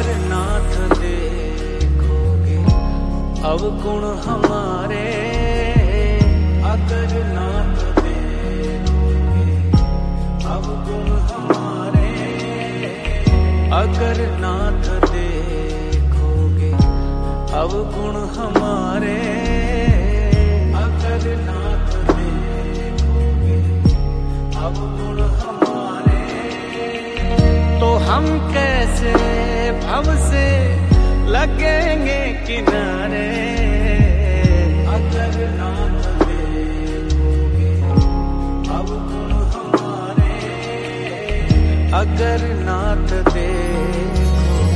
अगर नाथ देखोगे अवगुण हमारे, अगर नाथ देखोगे अवगुण हमारे, अगर नाथ देखोगे अवगुण हमारे, अगर नाथ देखोगे अवगुण हमारे, तो हम कैसे भव से लगेंगे किनारे। अगर नाथ देखोगे अवगुण हमारे, अगर नाथ देखोगे।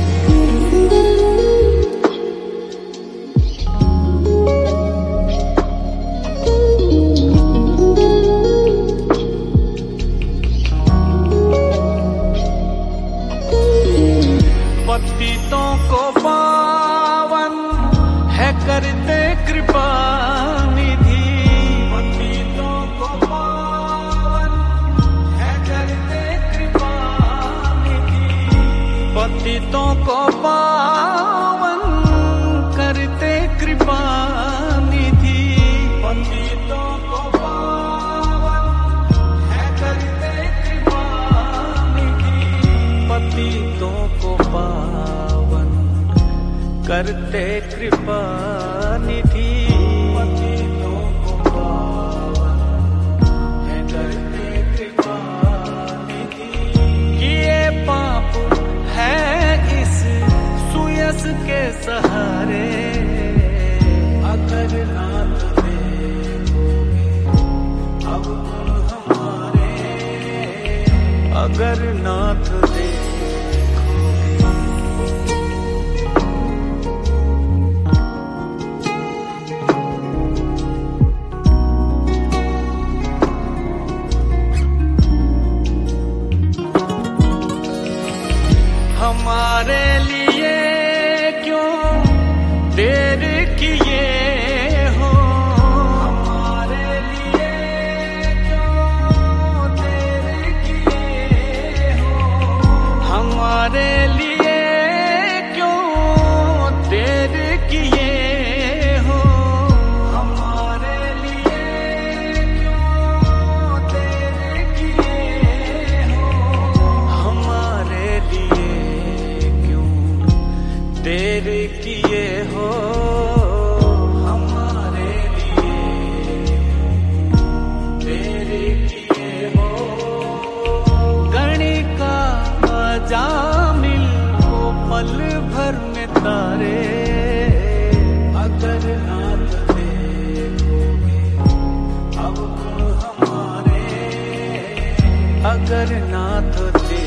पतितों को पावन है करते कृपा निधि, पतितों को पावन है करते कृपा निधि, पतितों को पावन करते कृपा निधि, पतितों को पावन है करते कृपा निधि, पतितों को पावन करते कृपा निधि, पतितों को पावन है करते कृपा निधि। किए पाप है इस सुयस के सहारे, अगर नाथ देखोगे अवगुण हमारे, अगर नाथ देखोगे। हमारे लिए क्यों देर किए हो, हमारे लिए क्यों देर किए हो, हमारे लिए क्यों देर किए हो, हमारे लिए क्यों देर किए हो, हमारे लिए देर किए हो, हमारे लिए देर किए हो। गणिका जामिल को पल भर में तारे, अगर नाथ देखोगे अवगुण हमारे, अगर नाथ देखोगे।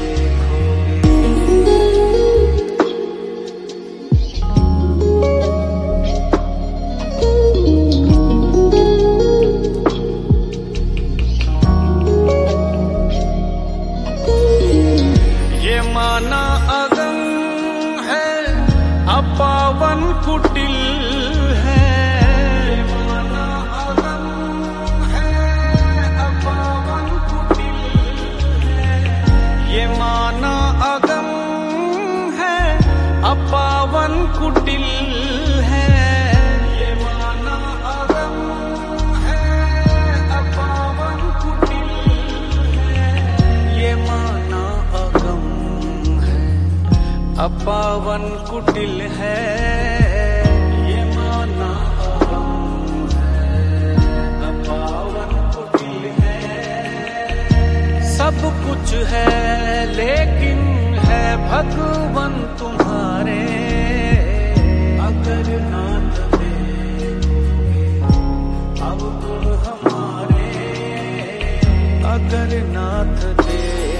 माना अगम है अपावन कुटिल है, माना अगम है अपावन कुटिल है, ये माना अगम है अपावन कुटिल है, ये माना अगम है अपावन कुटिल है, ये माना अपावन कुटिल है, ये माना अगम है अपावन कुटिल है। सब कुछ है लेकिन है भगवन तुम्हारे, अगर नाथ देखोगे अवगुण हमारे, अगर नाथ देखोगे।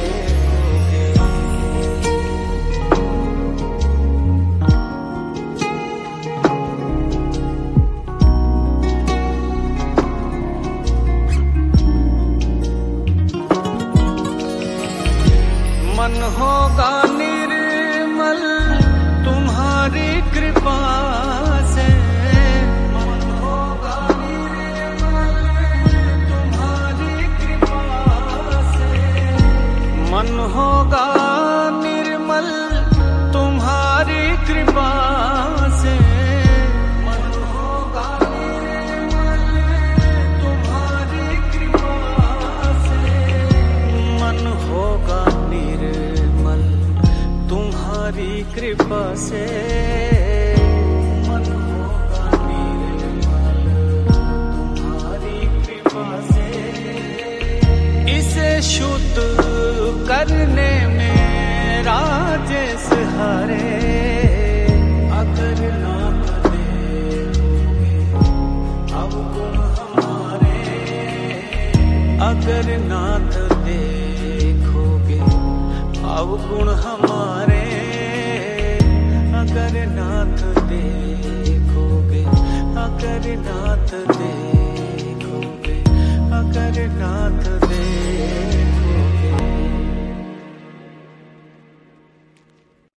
मन होगा निर्मल तुम्हारी कृपा से, मन होगा निर्मल तुम्हारी कृपा से, कृपा से मन होगा निर्मल तुम्हारी कृपा से। इसे शुद्ध करने में राजेश हरे अगर नाथ देखोगे अवगुण हमारे, अगर नाथ देखोगे अवगुण हमारे, अगर नाथ दे